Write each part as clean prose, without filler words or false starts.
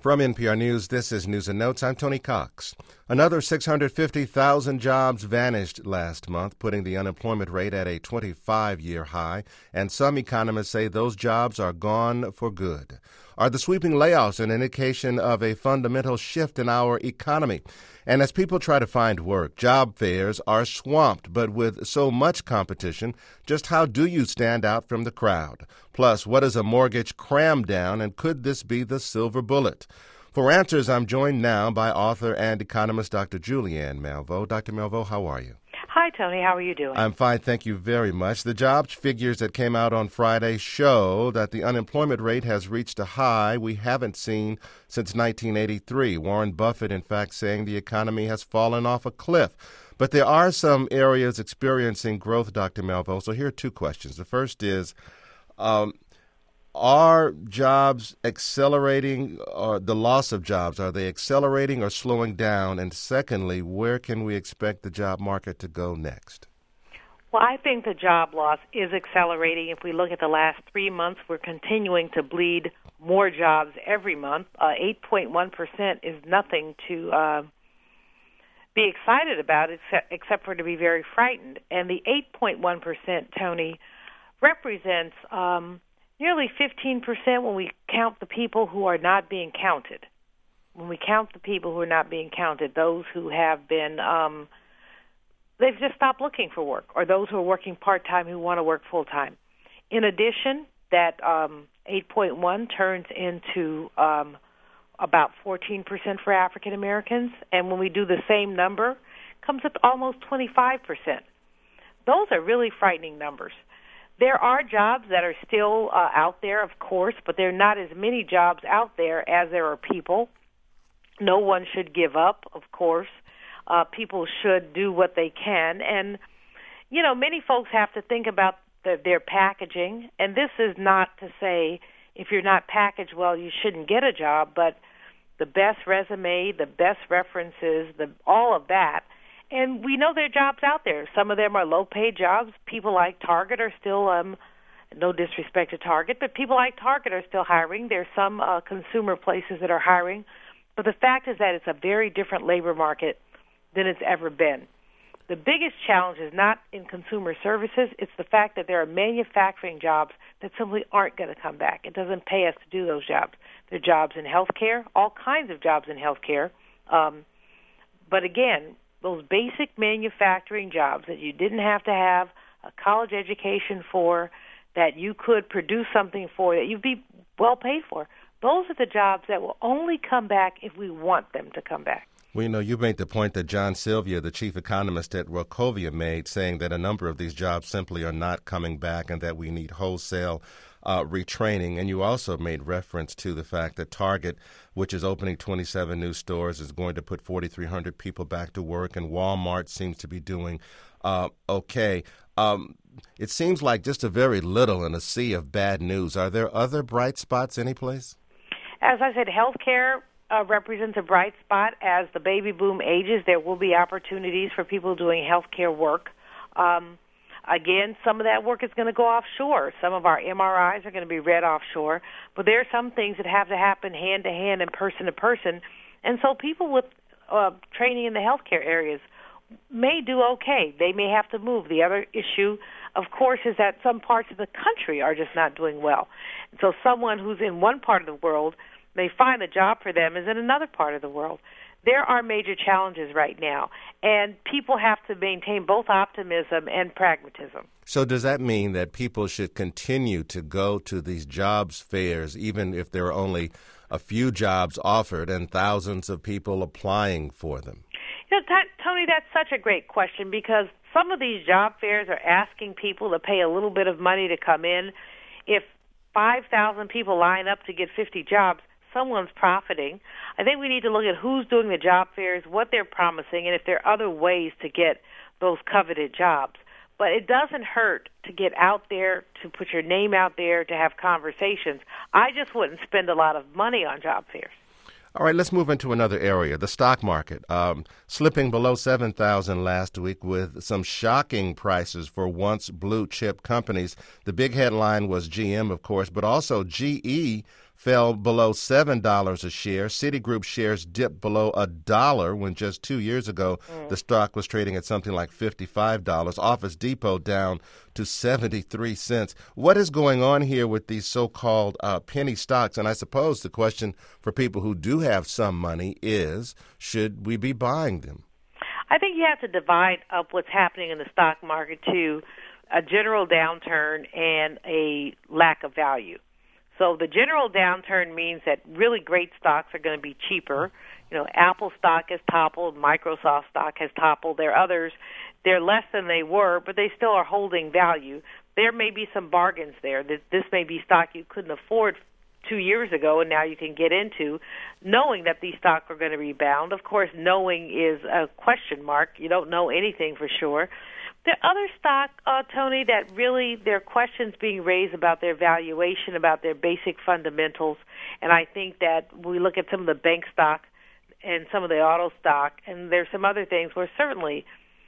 From NPR News, this is News and Notes. I'm Tony Cox. Another 650,000 jobs vanished last month, putting the unemployment rate at a 25-year high, and some economists say those jobs are gone for good. Are the sweeping layoffs an indication of a fundamental shift in our economy? And as people try to find work, job fairs are swamped, but with so much competition, just how do you stand out from the crowd? Plus, what is a mortgage cram down, and could this be the silver bullet? For answers, I'm joined now by author and economist Dr. Julianne Malveaux. Dr. Malveaux, how are you? Hi, Tony. How are you doing? I'm fine, thank you very much. The jobs figures that came out on Friday show that the unemployment rate has reached a high we haven't seen since 1983. Warren Buffett, in fact, saying the economy has fallen off a cliff. But there are some areas experiencing growth, Dr. Malveaux. So here are two questions. The first is, are jobs accelerating, or the loss of jobs, are they accelerating or slowing down? And secondly, where can we expect the job market to go next? Well, I think the job loss is accelerating. If we look at the last 3 months, we're continuing to bleed more jobs every month. 8.1% is nothing to be excited about, except for to be very frightened. And the 8.1%, Tony, represents nearly 15% when we count the people who are not being counted. When we count the people who are not being counted, those who have been, they've just stopped looking for work, or those who are working part-time who want to work full-time. In addition, that 8.1 turns into about 14% for African Americans, and when we do the same number, it comes up to almost 25%. Those are really frightening numbers. There are jobs that are still out there, of course, but there are not as many jobs out there as there are people. No one should give up, of course. People should do what they can. And, you know, many folks have to think about their packaging. And this is not to say if you're not packaged well, you shouldn't get a job, but the best resume, the best references, all of that. And we know there are jobs out there. Some of them are low-paid jobs. People like Target are still, no disrespect to Target, but people like Target are still hiring. There are some consumer places that are hiring. But the fact is that it's a very different labor market than it's ever been. The biggest challenge is not in consumer services. It's the fact that there are manufacturing jobs that simply aren't going to come back. It doesn't pay us to do those jobs. There are jobs in healthcare, all kinds of jobs in healthcare. But again, those basic manufacturing jobs that you didn't have to have a college education for, that you could produce something for, that you'd be well paid for, those are the jobs that will only come back if we want them to come back. Well, you know, you made the point that John Sylvia, the chief economist at Wachovia, made, saying that a number of these jobs simply are not coming back and that we need wholesale retraining. And you also made reference to the fact that Target, which is opening 27 new stores, is going to put 4,300 people back to work, and Walmart seems to be doing okay. It seems like just a very little in a sea of bad news. Are there other bright spots anyplace? As I said, healthcare represents a bright spot. As the baby boom ages, there will be opportunities for people doing healthcare work. Again, some of that work is going to go offshore. Some of our MRIs are going to be read offshore. But there are some things that have to happen hand-to-hand and person-to-person. And so people with training in the healthcare areas may do okay. They may have to move. The other issue, of course, is that some parts of the country are just not doing well. And so someone who's in one part of the world may find a job for them is in another part of the world. There are major challenges right now, and people have to maintain both optimism and pragmatism. So does that mean that people should continue to go to these jobs fairs, even if there are only a few jobs offered and thousands of people applying for them? You know, Tony, that's such a great question, because some of these job fairs are asking people to pay a little bit of money to come in. If 5,000 people line up to get 50 jobs, someone's profiting. I think we need to look at who's doing the job fairs, what they're promising, and if there are other ways to get those coveted jobs. But it doesn't hurt to get out there, to put your name out there, to have conversations. I just wouldn't spend a lot of money on job fairs. All right, let's move into another area, the stock market, slipping below 7,000 last week with some shocking prices for once blue-chip companies. The big headline was GM, of course, but also GE fell below $7 a share. Citigroup shares dipped below $1 when just 2 years ago the stock was trading at something like $55. Office Depot down to 73 cents. What is going on here with these so-called penny stocks? And I suppose the question for people who do have some money is, should we be buying them? I think you have to divide up what's happening in the stock market to a general downturn and a lack of value. So the general downturn means that really great stocks are going to be cheaper. Apple stock has toppled, Microsoft stock has toppled. There are others, they're less than they were, but they still are holding value. There may be some bargains there. This may be stock you couldn't afford 2 years ago, and now you can get into, knowing that these stocks are going to rebound. Of course, knowing is a question mark. You don't know anything for sure. There are other stock, Tony, that really there are questions being raised about their valuation, about their basic fundamentals, and I think that we look at some of the bank stock and some of the auto stock, and there's some other things where certainly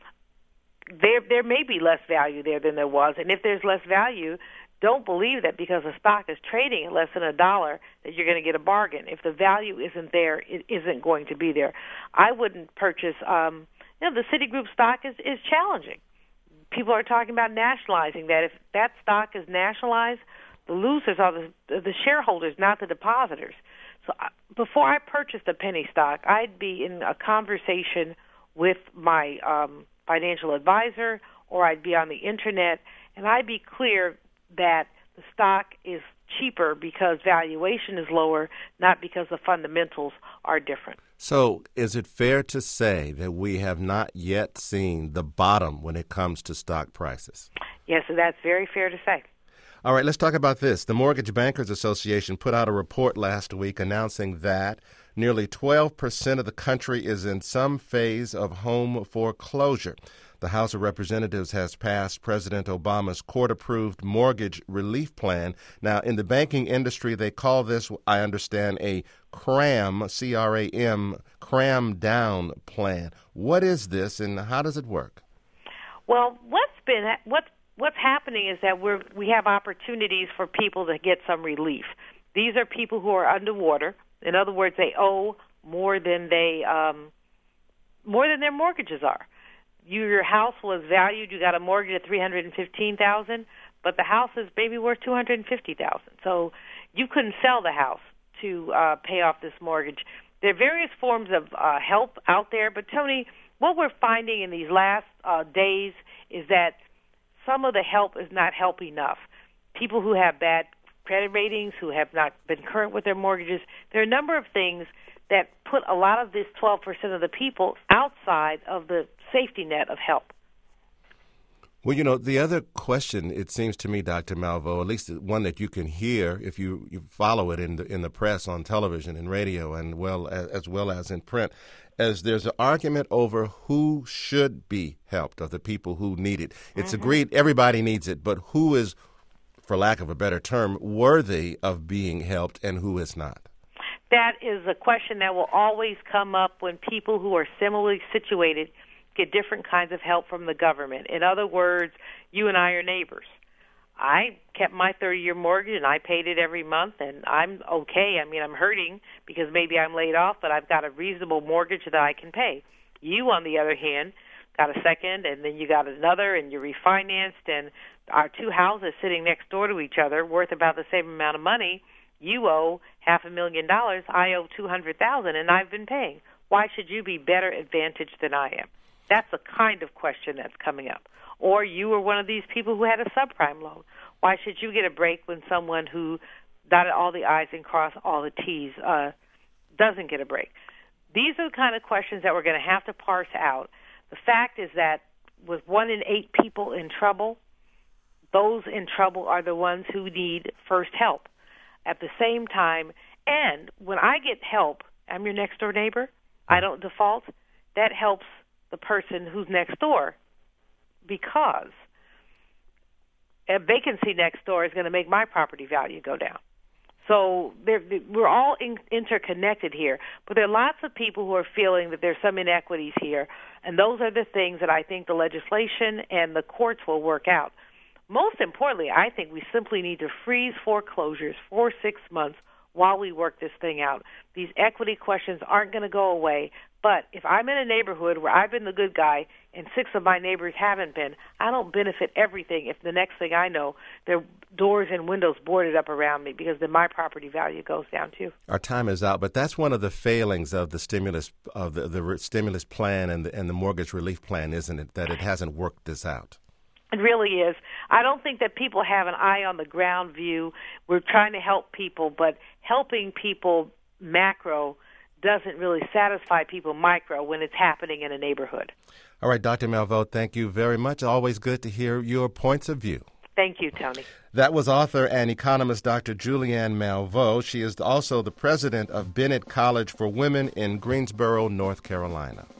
there may be less value there than there was, and if there's less value, don't believe that because a stock is trading at less than $1 that you're going to get a bargain. If the value isn't there, it isn't going to be there. I wouldn't purchase. The Citigroup stock is challenging. People are talking about nationalizing that. If that stock is nationalized, the losers are the shareholders, not the depositors. So before I purchased a penny stock, I'd be in a conversation with my financial advisor, or I'd be on the internet, and I'd be clear that the stock is cheaper because valuation is lower, not because the fundamentals are different. So is it fair to say that we have not yet seen the bottom when it comes to stock prices? Yes, so that's very fair to say. All right, let's talk about this. The Mortgage Bankers Association put out a report last week announcing that nearly 12% of the country is in some phase of home foreclosure. The House of Representatives has passed President Obama's court-approved mortgage relief plan. Now, in the banking industry, they call this, I understand, a CRAM, C-R-A-M, cram down plan. What is this, and how does it work? Well, what's happening is that we have opportunities for people to get some relief. These are people who are underwater. In other words, they owe more than their mortgages are. Your house was valued. You got a mortgage at $315,000, but the house is maybe worth $250,000. So you couldn't sell the house to pay off this mortgage. There are various forms of help out there, but Tony, what we're finding in these last days is that some of the help is not help enough. People who have bad credit ratings, who have not been current with their mortgages, there are a number of things that put a lot of this 12% of the people outside of the safety net of help. Well, the other question, it seems to me, Dr. Malveaux, at least one that you can hear if you follow it in the press, on television and radio, and as well as in print, as there's an argument over who should be helped, of the people who need it. It's agreed everybody needs it, but who is, for lack of a better term, worthy of being helped and who is not? That is a question that will always come up when people who are similarly situated get different kinds of help from the government. In other words, you and I are neighbors. I kept my 30-year mortgage, and I paid it every month, and I'm okay. I mean, I'm hurting because maybe I'm laid off, but I've got a reasonable mortgage that I can pay. You, on the other hand, got a second, and then you got another, and you refinanced, and our two houses sitting next door to each other, worth about the same amount of money. You owe $500,000. I owe $200,000, and I've been paying. Why should you be better advantaged than I am? That's the kind of question that's coming up. Or you were one of these people who had a subprime loan. Why should you get a break when someone who dotted all the I's and crossed all the T's doesn't get a break? These are the kind of questions that we're going to have to parse out. The fact is that with 1 in 8 people in trouble, those in trouble are the ones who need first help. At the same time, and when I get help, I'm your next door neighbor, I don't default, that helps the person who's next door, because a vacancy next door is going to make my property value go down. So we're all interconnected here, but there are lots of people who are feeling that there's some inequities here, and those are the things that I think the legislation and the courts will work out. Most importantly, I think we simply need to freeze foreclosures for 6 months while we work this thing out. These equity questions aren't going to go away. But if I'm in a neighborhood where I've been the good guy and 6 of my neighbors haven't been, I don't benefit everything if the next thing I know, there are doors and windows boarded up around me, because then my property value goes down too. Our time is out, but that's one of the failings of the stimulus stimulus plan and the mortgage relief plan, isn't it? That it hasn't worked this out. It really is. I don't think that people have an eye on the ground view. We're trying to help people, but helping people macro doesn't really satisfy people micro when it's happening in a neighborhood. All right, Dr. Malveaux, thank you very much. Always good to hear your points of view. Thank you, Tony. That was author and economist Dr. Julianne Malveaux. She is also the president of Bennett College for Women in Greensboro, North Carolina.